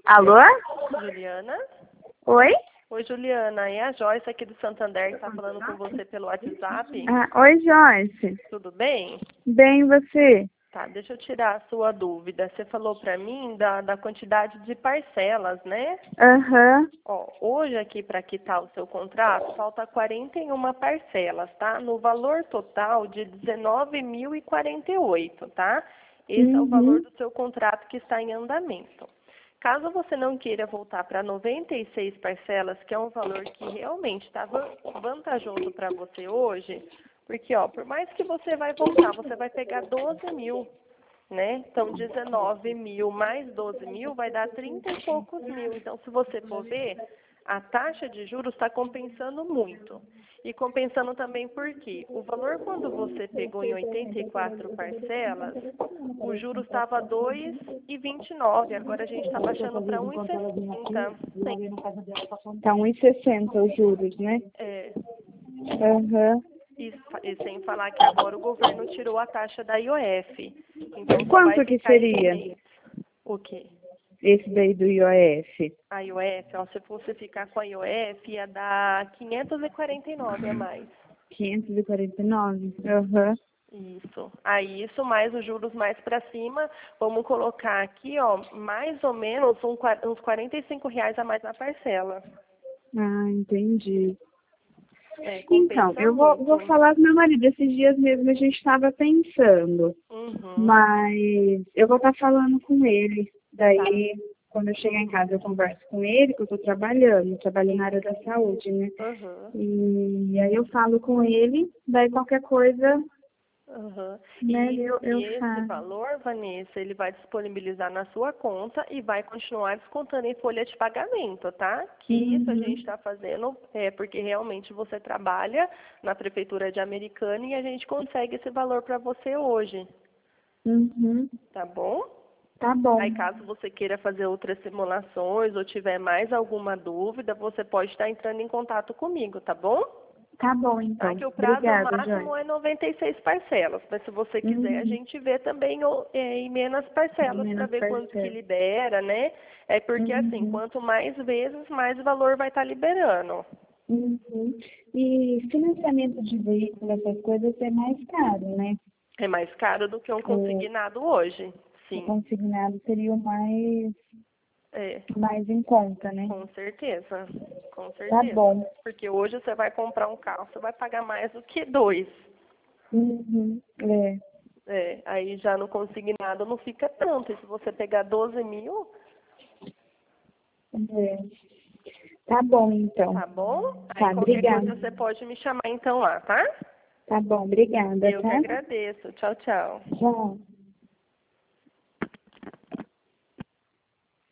Alô? Juliana? Oi? Oi, Juliana. É a Joyce aqui do Santander que está falando com você pelo WhatsApp. Oi, Joyce. Tudo bem? Bem, e você? Tá, deixa eu tirar a sua dúvida. Você falou para mim da quantidade de parcelas, né? Aham. Ó, hoje aqui para quitar o seu contrato, falta 41 parcelas, tá? No valor total de 19.048, tá? Esse é o valor Uhum. do seu contrato que está em andamento. Caso você não queira voltar para 96 parcelas, que é um valor que realmente está vantajoso para você hoje, porque, ó, por mais que você vai voltar, você vai pegar 12 mil, né? Então, 19 mil mais 12 mil vai dar 30 e poucos mil. Então, se você for ver, a taxa de juros está compensando muito. E compensando também porque o valor quando você pegou em 84 parcelas, o juros estava 2,29. Agora a gente está baixando para 1,60. Tá 1,60 os juros, né? É, Aham. e sem falar que agora o governo tirou a taxa da IOF. Então só vai Quanto que ficar esse seria mês. O quê? esse daí do IOF? A IOF, ó, se você ficar com a IOF, ia dar 549 a mais. 549? Aham. Isso. Aí isso mais os juros mais para cima, vamos colocar aqui, ó, mais ou menos uns R$ 45 a mais na parcela. Ah, entendi. É, Então, compensa eu vou muito. falar com meu marido. Esses dias mesmo a gente estava pensando, Uhum. mas eu vou estar falando com ele. Tá. Daí, quando eu chegar em casa, eu converso com ele, que eu estou trabalho na área da saúde, né? Uhum. E aí eu falo com ele, daí qualquer coisa, Uhum. né, eu E esse faço. valor, Vanessa, ele vai disponibilizar na sua conta e vai continuar descontando em folha de pagamento, tá? Que isso a gente Uhum, está fazendo porque realmente você trabalha na prefeitura de Americana e a gente consegue esse valor para você hoje, uhum, tá bom? tá bom. Aí caso você queira fazer outras simulações ou tiver mais alguma dúvida, você pode estar entrando em contato comigo, tá bom? Tá bom, Tá? então. Que o prazo Obrigada, máximo Joyce. é 96 parcelas, mas se você quiser, a Uhum, gente vê também em menos parcelas para menos ver quanto que parcela. libera, né? É porque assim, Uhum. quanto mais vezes, mais valor vai estar liberando. Uhum. E financiamento de veículo, essas coisas é mais caro, né? É mais caro do que um O, consignado hoje. o Sim, consignado seria o é, mais em conta, né? com certeza. Com Tá certeza. bom. Porque hoje você vai comprar um carro, você vai pagar mais do que dois. Uhum. É, É, aí já no consignado não fica tanto. E se você pegar 12 mil, é. Tá bom, então. tá bom? Aí Tá, qualquer obrigada. coisa você pode me chamar então lá, tá? Tá bom, obrigada, Eu que tá? agradeço. Tchau, tchau. Tchau.